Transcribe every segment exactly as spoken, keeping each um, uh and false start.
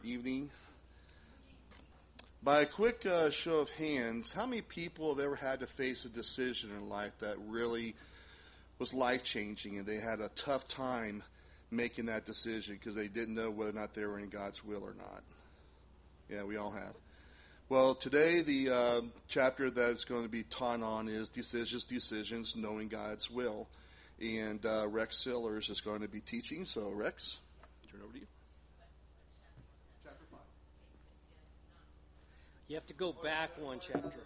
evening. By a quick uh, show of hands, how many people have ever had to face a decision in life that really was life-changing and they had a tough time making that decision because they didn't know whether or not they were in God's will or not? Yeah, we all have. Well, today the uh, chapter that is going to be taught on is Decisions, Decisions, Knowing God's Will. And uh, Rex Sillers is going to be teaching. So, Rex, turn it over to you. Chapter five. You have to go back one chapter.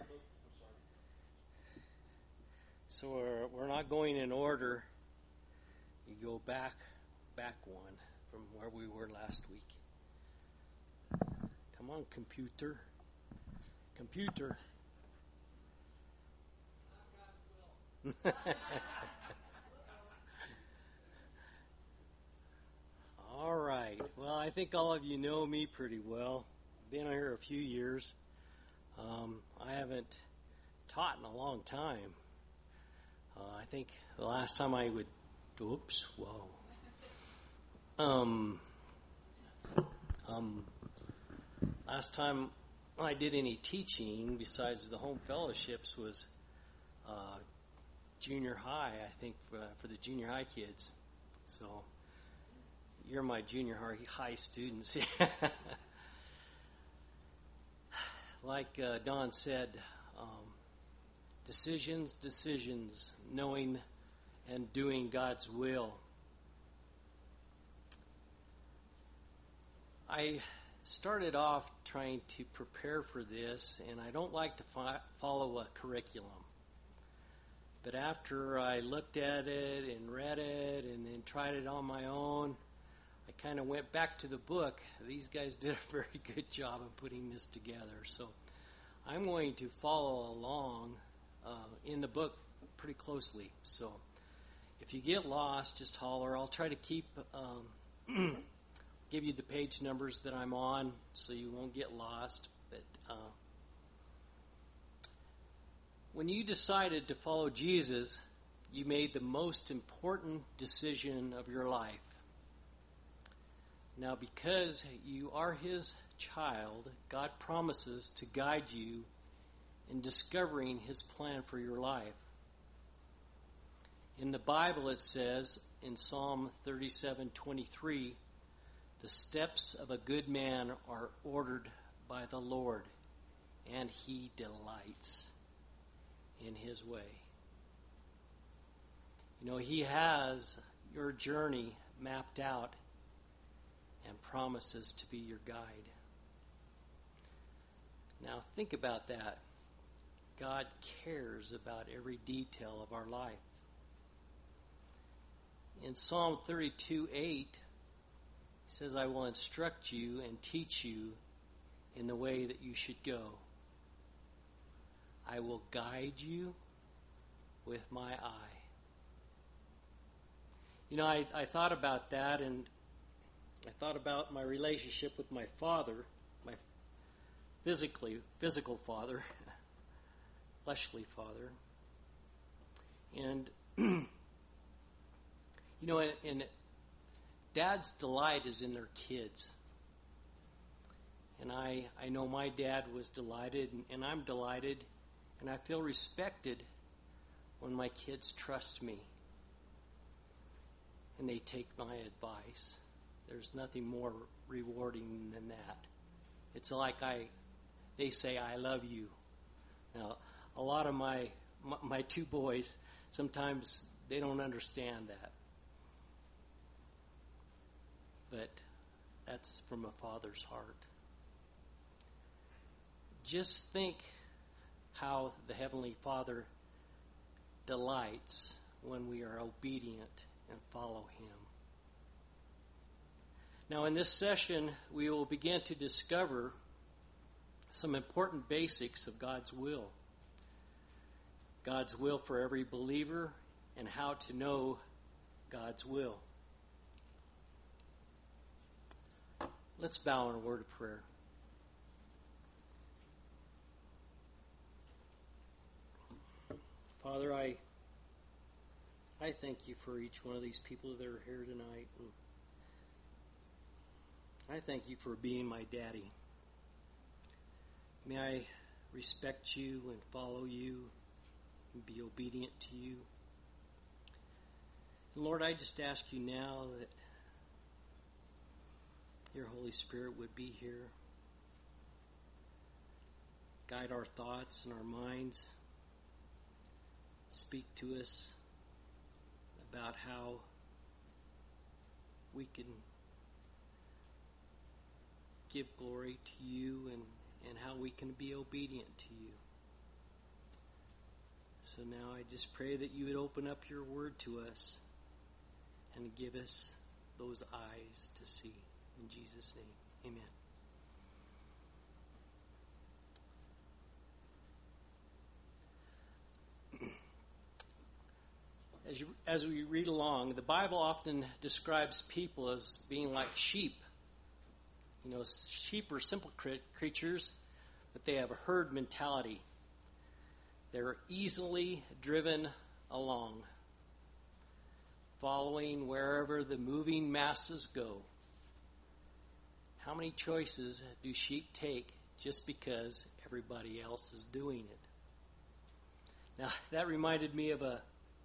So we're, we're not going in order. You go back, back one from where we were last week. Come on, computer. Computer. All right. Well, I think all of you know me pretty well. Been here a few years. Um, I haven't taught in a long time. Uh, I think the last time I would, oops, whoa. Um, um, last time I did any teaching besides the home fellowships was uh, junior high, I think, for, for the junior high kids. So you're my junior high students. Like uh, Don said, um, decisions, decisions, knowing and doing God's will. I started off trying to prepare for this, and I don't like to fi- follow a curriculum. But after I looked at it and read it and then tried it on my own, I kind of went back to the book. These guys did a very good job of putting this together. So I'm going to follow along uh, in the book pretty closely. So if you get lost, just holler. I'll try to keep, um, give you the page numbers that I'm on so you won't get lost. But uh, when you decided to follow Jesus, you made the most important decision of your life. Now, because you are His child, God promises to guide you in discovering His plan for your life. In the Bible, it says in Psalm thirty-seven twenty-three, "The steps of a good man are ordered by the Lord, and He delights in His way." You know, He has your journey mapped out and promises to be your guide. Now think about that. God cares about every detail of our life. In Psalm thirty-two eight, He says, "I will instruct you and teach you in the way that you should go. I will guide you with my eye." You know, I, I thought about that, and I thought about my relationship with my father, my physically physical father, fleshly father. And, you know, and, and dad's delight is in their kids. And I, I know my dad was delighted, and, and I'm delighted, and I feel respected when my kids trust me and they take my advice. There's nothing more rewarding than that. It's like I, they say, "I love you." Now, a lot of my, my my two boys, sometimes they don't understand that. But that's from a father's heart. Just think how the Heavenly Father delights when we are obedient and follow Him. Now, in this session, we will begin to discover some important basics of God's will. God's will for every believer and how to know God's will. Let's bow in a word of prayer. Father, I I thank you for each one of these people that are here tonight. And I thank you for being my daddy. May I respect you and follow you and be obedient to you. And Lord, I just ask you now that your Holy Spirit would be here. Guide our thoughts and our minds. Speak to us about how we can give glory to you and, and how we can be obedient to you. So now I just pray that you would open up your word to us and give us those eyes to see. In Jesus' name, amen. As, you, as we read along, the Bible often describes people as being like sheep. You know, sheep are simple cre- creatures, but they have a herd mentality. They're easily driven along, following wherever the moving masses go. How many choices do sheep take just because everybody else is doing it? Now, that reminded me of a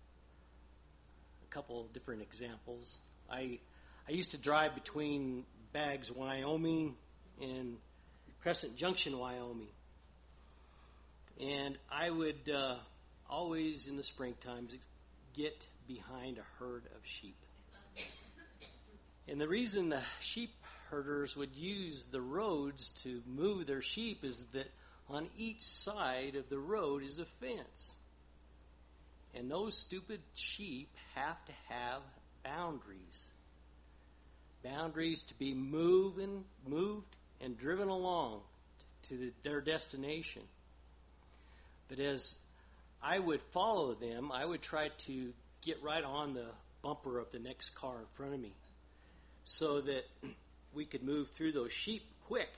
A couple of different examples. I I used to drive between Baggs, Wyoming, and Crescent Junction, Wyoming, and I would uh, always in the springtime get behind a herd of sheep. And the reason the sheep herders would use the roads to move their sheep is that on each side of the road is a fence. And those stupid sheep have to have boundaries. Boundaries to be moving, moved and driven along to the, their destination. But as I would follow them, I would try to get right on the bumper of the next car in front of me so that we could move through those sheep quick.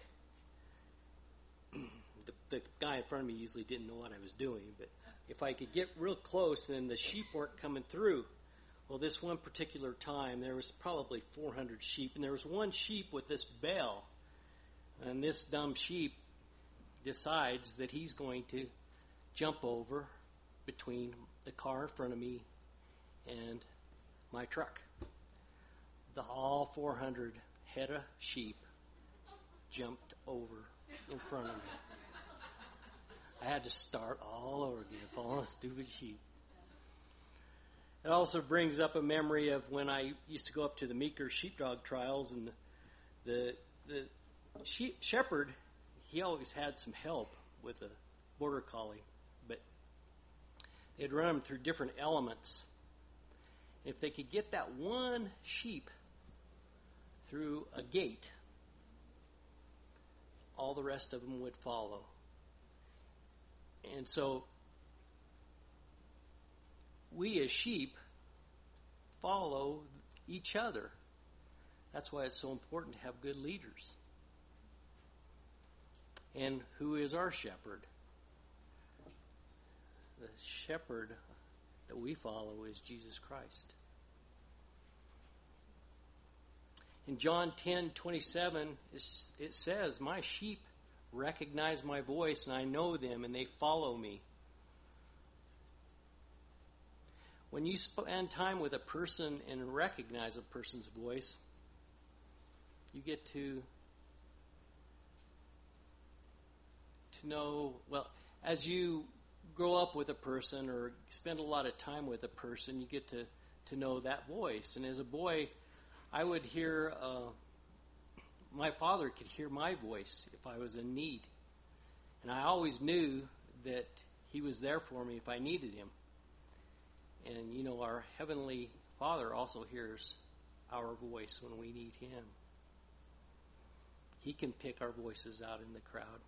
The, the guy in front of me usually didn't know what I was doing, but if I could get real close, then the sheep weren't coming through. Well, this one particular time, there was probably four hundred sheep, and there was one sheep with this bell. And this dumb sheep decides that he's going to jump over between the car in front of me and my truck. The all four hundred head of sheep jumped over in front of me. I had to start all over again, following the stupid sheep. It also brings up a memory of when I used to go up to the Meeker sheepdog trials, and the the sheep shepherd, he always had some help with a border collie, but they'd run them through different elements. If they could get that one sheep through a gate, all the rest of them would follow. And so we as sheep follow each other. That's why it's so important to have good leaders. And who is our shepherd? The shepherd that we follow is Jesus Christ. In John ten twenty-seven, it says, "My sheep recognize my voice, and I know them, and they follow me." When you spend time with a person and recognize a person's voice, you get to to know, well, as you grow up with a person or spend a lot of time with a person, you get to, to know that voice. And as a boy, I would hear... Uh, My father could hear my voice if I was in need. And I always knew that he was there for me if I needed him. And, you know, our Heavenly Father also hears our voice when we need him. He can pick our voices out in the crowd.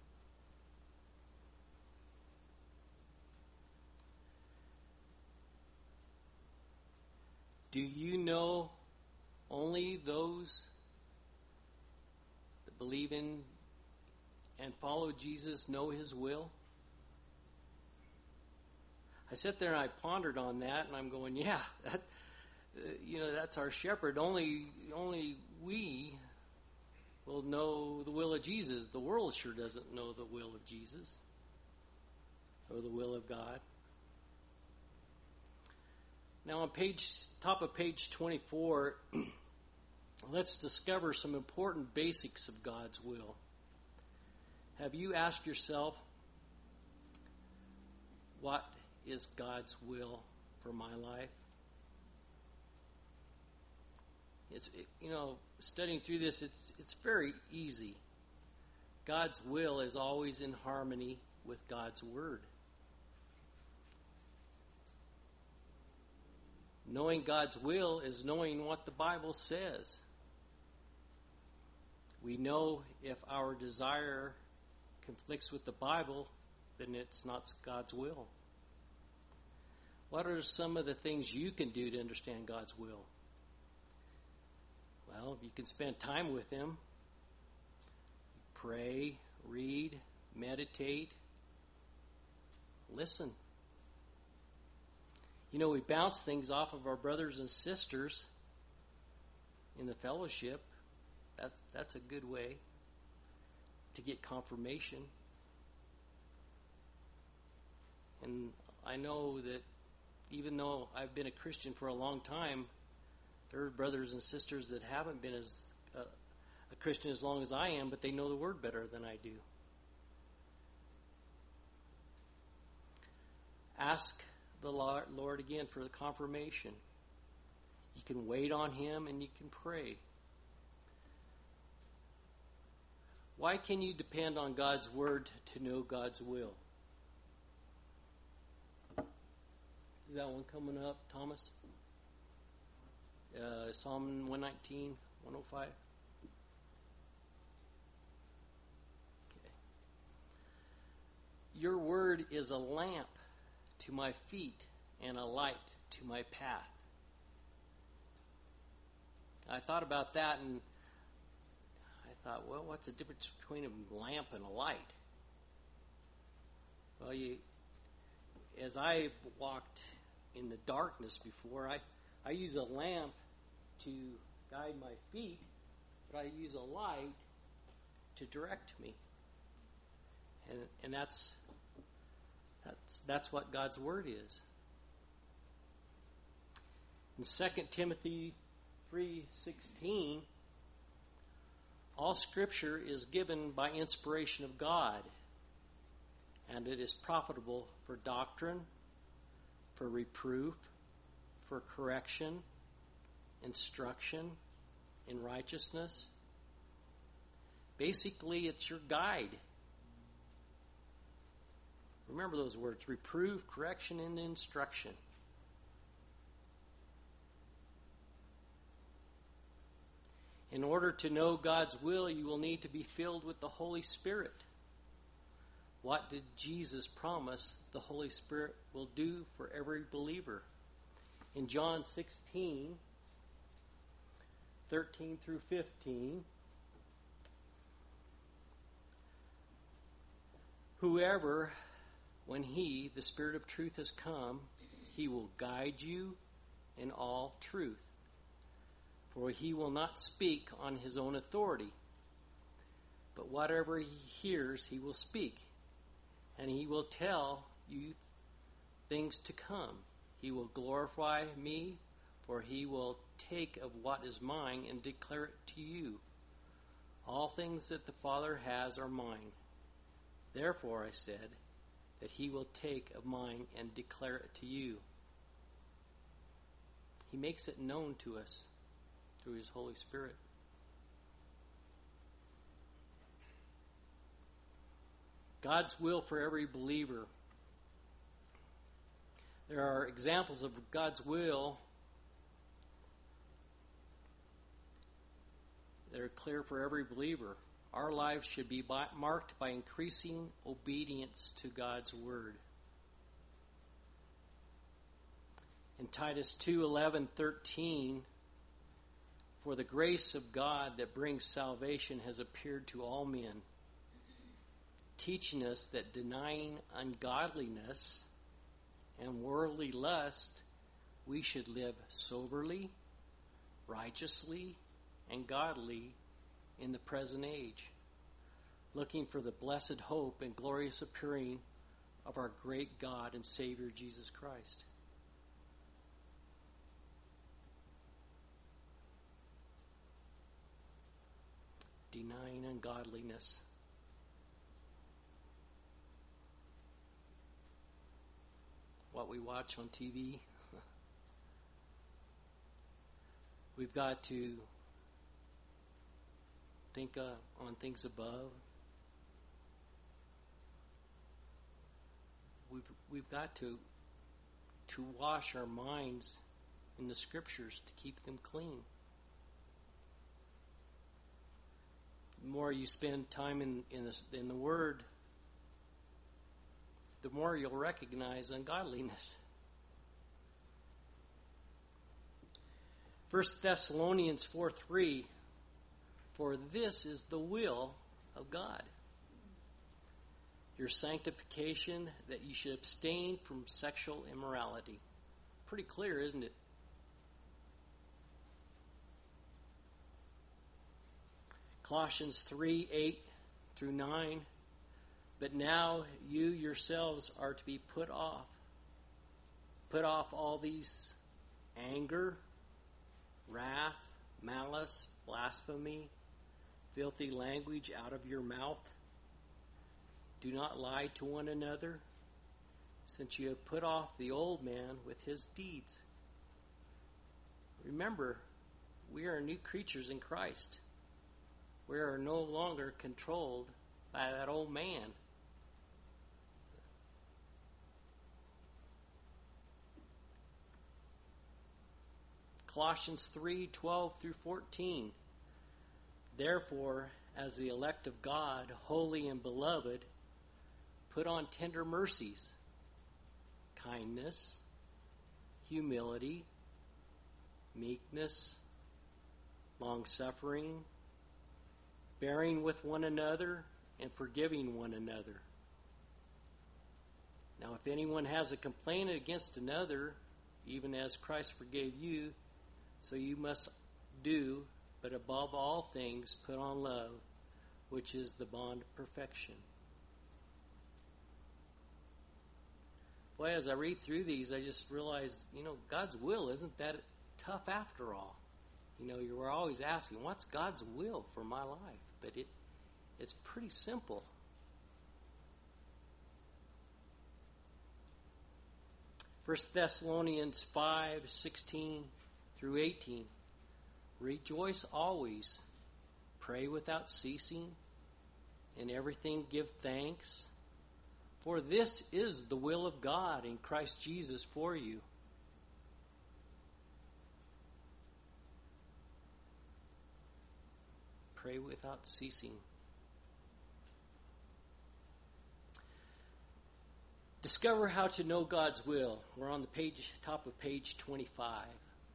Do you know only those that believe in and follow Jesus know his will? I sat there and I pondered on that, and I'm going, yeah, that, uh, you know, that's our shepherd. Only, only we will know the will of Jesus. The world sure doesn't know the will of Jesus or the will of God. Now on page top of page twenty-four, let's discover some important basics of God's will. Have you asked yourself, what is God's will for my life? It's it, you know, studying through this, it's it's very easy. God's will is always in harmony with God's word. Knowing God's will is knowing what the Bible says. We know if our desire conflicts with the Bible, then it's not God's will. What are some of the things you can do to understand God's will? Well, you can spend time with Him. Pray, read, meditate, listen. You know, we bounce things off of our brothers and sisters in the fellowship. That's, that's a good way to get confirmation. And I know that even though I've been a Christian for a long time, there are brothers and sisters that haven't been as uh, a Christian as long as I am, but they know the Word better than I do. Ask the Lord again for the confirmation. You can wait on Him and you can pray. Why can you depend on God's Word to know God's will? Is that one coming up, Thomas? Uh, Psalm one nineteen, one oh five. Okay. Your word is a lamp to my feet and a light to my path. I thought about that and I thought, well, what's the difference between a lamp and a light? Well, you, as I walked in the darkness before, I, I use a lamp to guide my feet, but I use a light to direct me. And and that's that's that's what God's Word is. In Second Timothy three sixteen, all Scripture is given by inspiration of God, and it is profitable for doctrine, for reproof, for correction, instruction in righteousness. Basically, it's your guide. Remember those words: reproof, correction, and instruction. In order to know God's will, you will need to be filled with the Holy Spirit. What did Jesus promise the Holy Spirit will do for every believer? In John sixteen, thirteen through fifteen, whoever, when He, the Spirit of truth, has come, He will guide you in all truth. For He will not speak on His own authority, but whatever He hears, He will speak, and He will tell you things to come. He will glorify Me, for He will take of what is mine and declare it to you. All things that the Father has are mine. Therefore, I said, that He will take of mine and declare it to you. He makes it known to us through His Holy Spirit. God's will for every believer. There are examples of God's will that are clear for every believer. Our lives should be by, marked by increasing obedience to God's Word. In Titus two eleven thirteen, for the grace of God that brings salvation has appeared to all men, teaching us that denying ungodliness and worldly lust, we should live soberly, righteously, and godly in the present age, looking for the blessed hope and glorious appearing of our great God and Savior Jesus Christ. Denying ungodliness. What we watch on T V. We've got to think uh, on things above. We've we've got to to wash our minds in the Scriptures to keep them clean. The more you spend time in in the, in the Word, the more you'll recognize ungodliness. First Thessalonians four three, for this is the will of God, your sanctification, that you should abstain from sexual immorality. Pretty clear, isn't it? Colossians three eight through nine, but now you yourselves are to be put off. Put off all these: anger, wrath, malice, blasphemy, filthy language out of your mouth. Do not lie to one another, since you have put off the old man with his deeds. Remember, we are new creatures in Christ. We are no longer controlled by that old man. Colossians three twelve through fourteen. Therefore, as the elect of God, holy and beloved, put on tender mercies, kindness, humility, meekness, long-suffering, bearing with one another, and forgiving one another. Now, if anyone has a complaint against another, even as Christ forgave you, so you must do, but above all things, put on love, which is the bond of perfection. Boy, as I read through these, I just realized, you know, God's will isn't that tough after all. You know, you were always asking, what's God's will for my life? But it it's pretty simple. First Thessalonians five sixteen through eighteen. Rejoice always, pray without ceasing, in everything give thanks, for this is the will of God in Christ Jesus for you. Pray without ceasing. Discover how to know God's will. We're on the page, top of page twenty-five.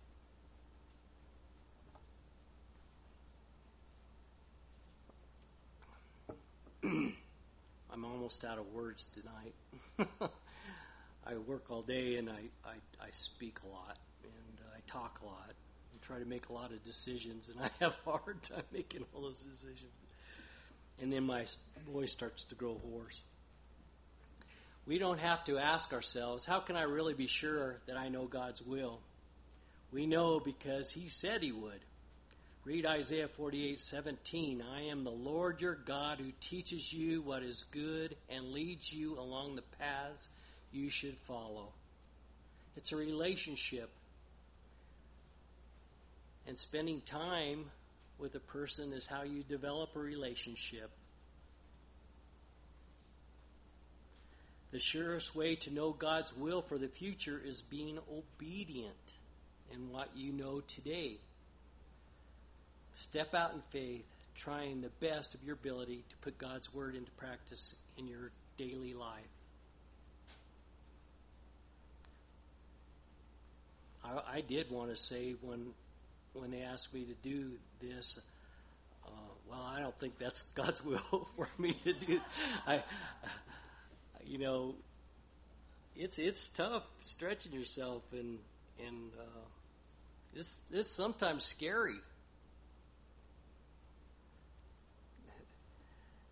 I'm almost out of words tonight. I work all day and I, I, I speak a lot and I talk a lot and try to make a lot of decisions, and I have a hard time making all those decisions. And then my voice starts to grow hoarse. We don't have to ask ourselves, how can I really be sure that I know God's will? We know because He said He would. Read Isaiah forty-eight seventeen. I am the Lord your God who teaches you what is good and leads you along the paths you should follow. It's a relationship. And spending time with a person is how you develop a relationship. The surest way to know God's will for the future is being obedient in what you know today. Step out in faith, trying the best of your ability to put God's word into practice in your daily life. I, I did want to say when when they asked me to do this, uh, well, I don't think that's God's will for me to do. I, you know, it's it's tough stretching yourself, and and uh, it's it's sometimes scary.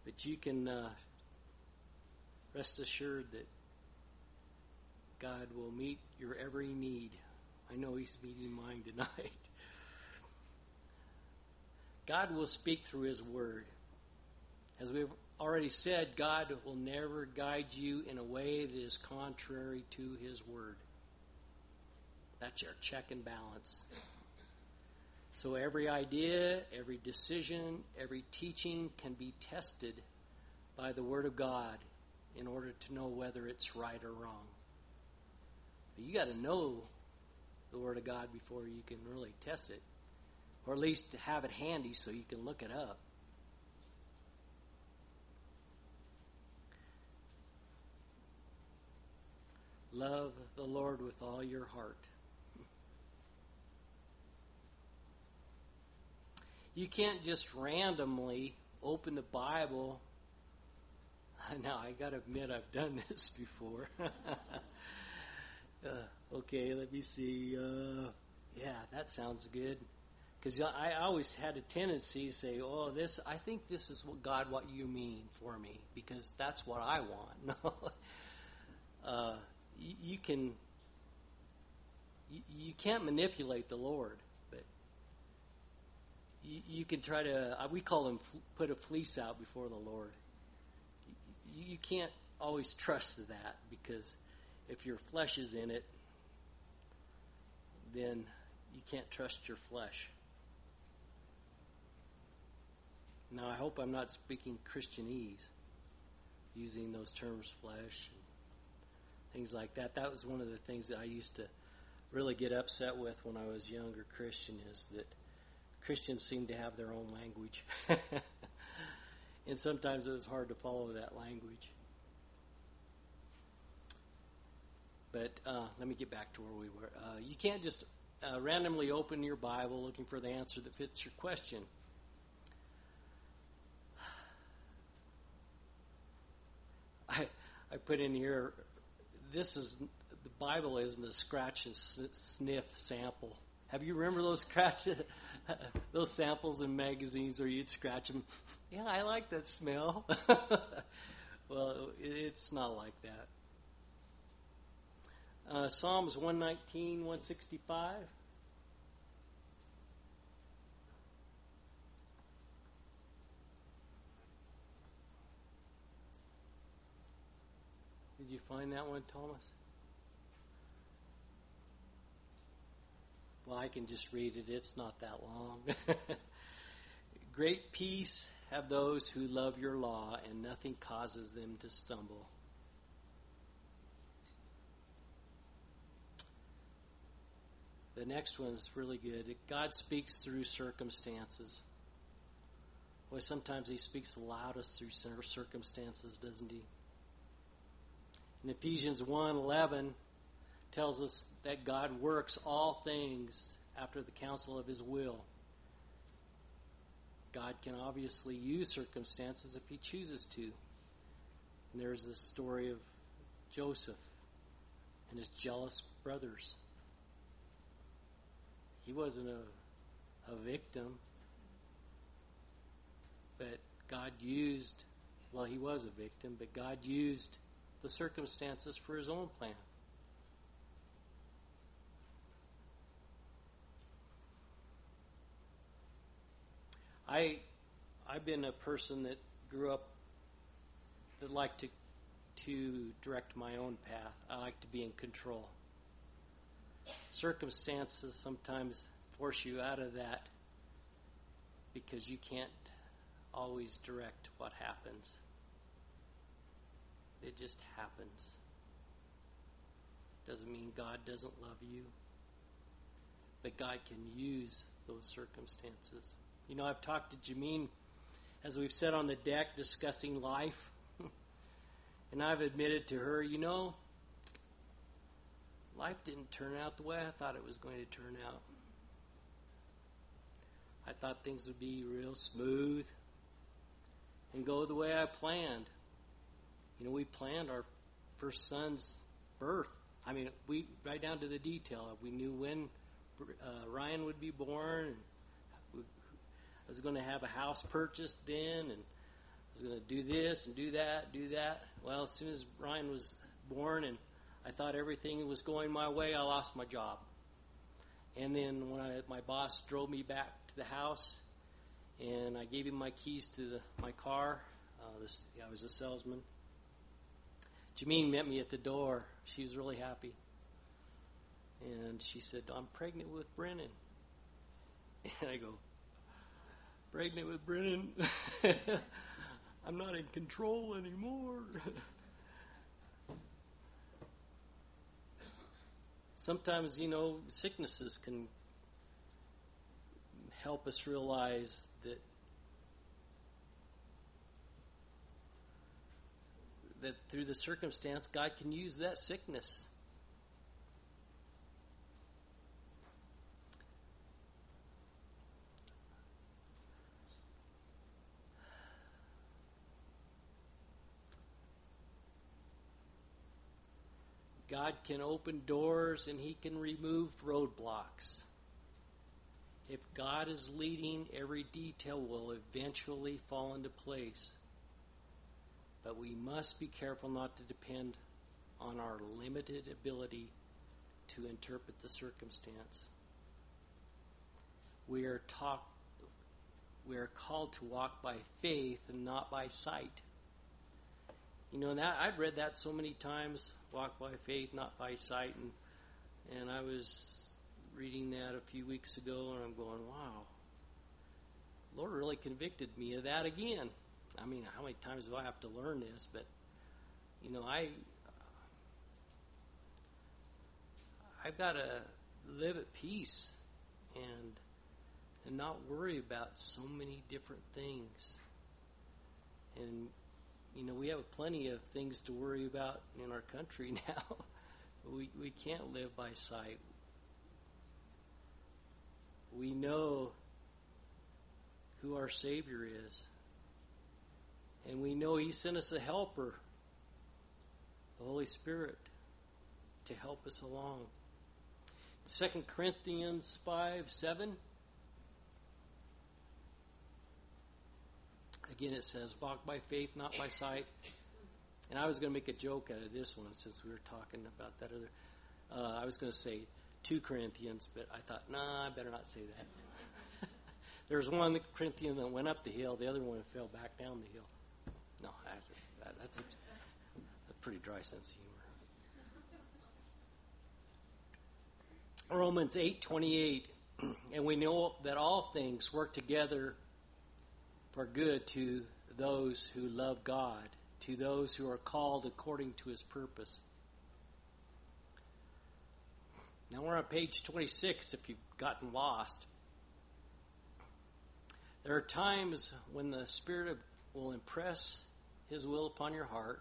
But you can uh, rest assured that God will meet your every need. I know He's meeting mine tonight. God will speak through His Word. As we've already said, God will never guide you in a way that is contrary to His Word. That's your check and balance. So every idea, every decision, every teaching can be tested by the Word of God in order to know whether it's right or wrong. But you got to know the Word of God before you can really test it. Or at least have it handy so you can look it up. Love the Lord with all your heart. You can't just randomly open the Bible. Now, I got to admit, I've done this before. uh, okay, let me see. Uh, yeah, that sounds good. Because I always had a tendency to say, oh, this, I think this is what God, what you mean for me, because that's what I want. No, uh, you, you can, you, you can't manipulate the Lord, but you, you can try to, we call him put a fleece out before the Lord. You, you can't always trust that, because if your flesh is in it, then you can't trust your flesh. Now, I hope I'm not speaking Christianese, using those terms, flesh, and things like that. That was one of the things that I used to really get upset with when I was a younger Christian, is that Christians seem to have their own language. And sometimes it was hard to follow that language. But uh, let me get back to where we were. Uh, you can't just uh, randomly open your Bible looking for the answer that fits your question. I, I put in here, this is, the Bible isn't a scratch and sniff sample. Have you remember those scratch, those samples in magazines where you'd scratch them? Yeah, I like that smell. Well, it's not like that. Uh, Psalms one nineteen, one sixty-five. Did you find that one, Thomas? Well, I can just read it. It's not that long. Great peace have those who love your law, and nothing causes them to stumble. The next one's really good. God speaks through circumstances. Boy, sometimes he speaks the loudest through circumstances, doesn't he? In Ephesians one eleven tells us that God works all things after the counsel of his will. God can obviously use circumstances if he chooses to. And there's this story of Joseph and his jealous brothers. He wasn't a, a victim, but God used, well, he was a victim, but God used the circumstances for his own plan. I, I've been a person that grew up that liked to to direct my own path. I like to be in control. Circumstances sometimes force you out of that because you can't always direct what happens. It just happens. Doesn't mean God doesn't love you, but God can use those circumstances. You know, I've talked to Jameen, as we've sat on the deck discussing life, and I've admitted to her, you know, life didn't turn out the way I thought it was going to turn out. I thought things would be real smooth and go the way I planned. You know, we planned our first son's birth. I mean, we right down to the detail. We knew when uh, Ryan would be born, and we, I was going to have a house purchased then, and was going to do this and do that, do that. Well, as soon as Ryan was born and I thought everything was going my way, I lost my job. And then when I, my boss drove me back to the house, and I gave him my keys to the, my car. Uh, this, I was a salesman. Jameen met me at the door. She was really happy. And she said, I'm pregnant with Brennan. And I go, pregnant with Brennan? I'm not in control anymore. Sometimes, you know, sicknesses can help us realize that that through the circumstance, God can use that sickness. God can open doors and He can remove roadblocks. If God is leading, every detail will eventually fall into place. But we must be careful not to depend on our limited ability to interpret the circumstance. We are taught, we are called to walk by faith and not by sight. You know, and that I've read that so many times, walk by faith, not by sight, and and I was reading that a few weeks ago, and I'm going, wow, Lord really convicted me of that again. I mean, how many times do I have to learn this? But, you know, I, I've got to live at peace and and not worry about so many different things. And, you know, we have plenty of things to worry about in our country now. we we can't live by sight. We know who our Savior is. And we know He sent us a helper, the Holy Spirit, to help us along. Second Corinthians five seven. Again, it says, walk by faith, not by sight. And I was going to make a joke out of this one since we were talking about that other. Uh, I was going to say two Corinthians, but I thought, nah, I better not say that. There was one Corinthian that went up the hill, the other one fell back down the hill. No, that's a, that's a, a pretty dry sense of humor. Romans eight twenty-eight, and we know that all things work together for good to those who love God, to those who are called according to His purpose. Now we're on page twenty-six if you've gotten lost. There are times when the Spirit of, will impress His will upon your heart.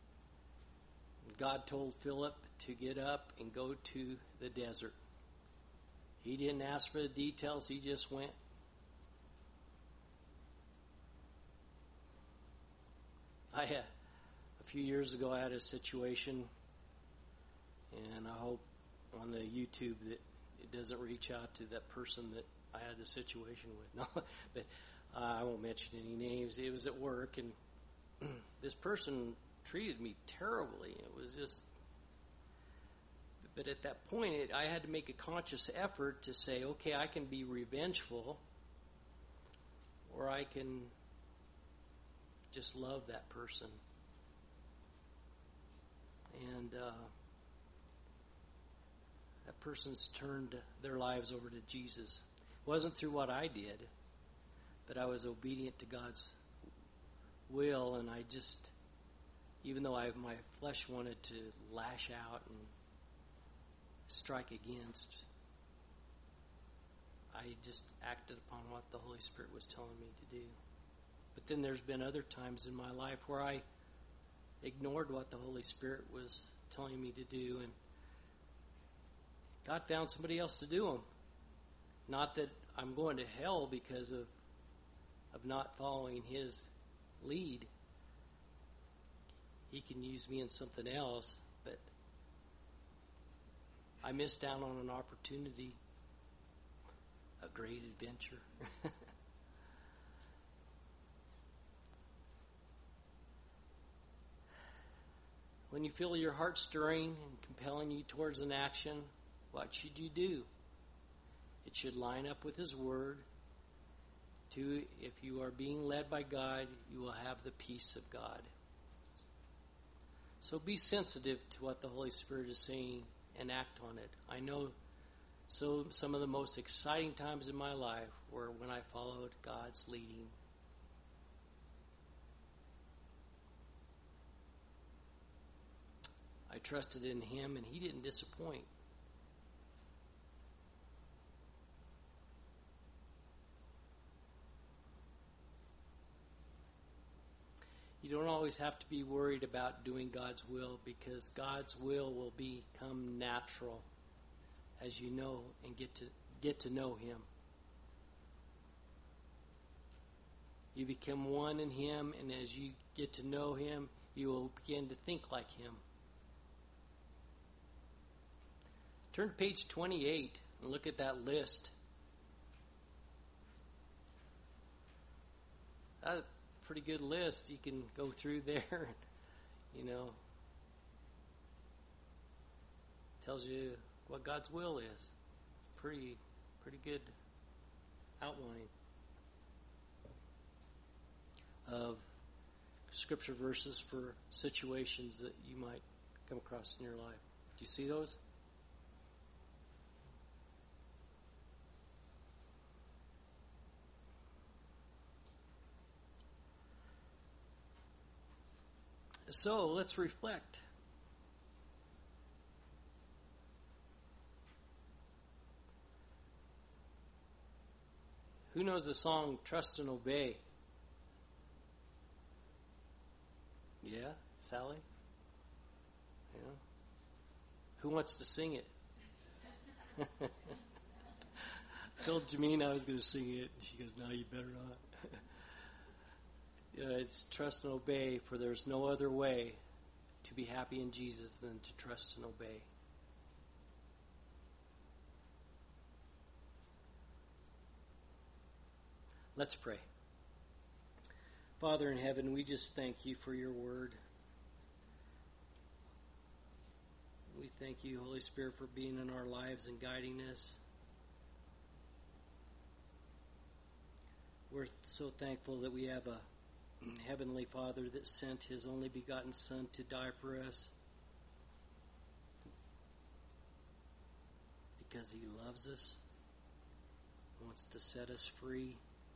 God told Philip to get up and go to the desert. He didn't ask for the details, he just went. I had, a few years ago, I had a situation, and I hope on the YouTube that it doesn't reach out to that person that I had the situation with. No, but uh, I won't mention any names. It was at work, and this person treated me terribly. It was just, but at that point, it, I had to make a conscious effort to say, okay, I can be revengeful, or I can just love that person. And uh, that person's turned their lives over to Jesus. It wasn't through what I did, but I was obedient to God's will, and I just, even though I, my flesh wanted to lash out and strike against, I just acted upon what the Holy Spirit was telling me to do. But then there's been other times in my life where I ignored what the Holy Spirit was telling me to do, and God found somebody else to do them. Not that I'm going to hell because of of not following His lead. He can use me in something else, but I missed out on an opportunity, a great adventure. When you feel your heart stirring and compelling you towards an action, what should you do? It should line up with His Word. Two, if you are being led by God, you will have the peace of God. So be sensitive to what the Holy Spirit is saying and act on it. I know so some of the most exciting times in my life were when I followed God's leading. I trusted in Him and He didn't disappoint. You don't always have to be worried about doing God's will, because God's will will become natural as you know and get to get to know Him. You become one in Him, and as you get to know Him, you will begin to think like Him. Turn to page twenty-eight and look at that list. That's a pretty good list. You can go through there and, you know, tells you what God's will is. Pretty, pretty good outline of scripture verses for situations that you might come across in your life. Do you see those? So let's reflect. Who knows the song Trust and Obey? Yeah, Sally? Yeah. Who wants to sing it? I told Jameen I was going to sing it. She goes, no, you better not. Uh, it's trust and obey, for there's no other way to be happy in Jesus than to trust and obey. Let's pray. Father in heaven, we just thank you for your word. We thank you, Holy Spirit, for being in our lives and guiding us. We're so thankful that we have a Heavenly Father that sent His only begotten Son to die for us because He loves us, wants to set us free.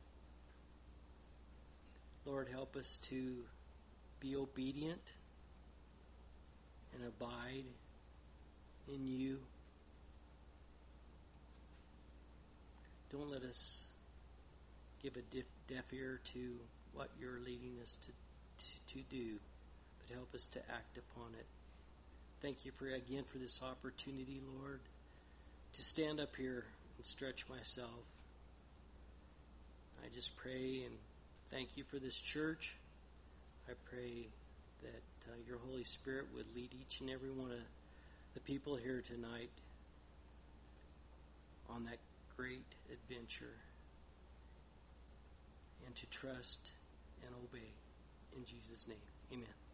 Lord, help us to be obedient and abide in you. Don't let us give a deaf, deaf ear to what you're leading us to, to, to do, but help us to act upon it. Thank you for again for this opportunity, Lord, to stand up here and stretch myself. I just pray and thank you for this church. I pray that uh, your Holy Spirit would lead each and every one of the people here tonight on that great adventure, and to trust and obey. In Jesus' name, amen.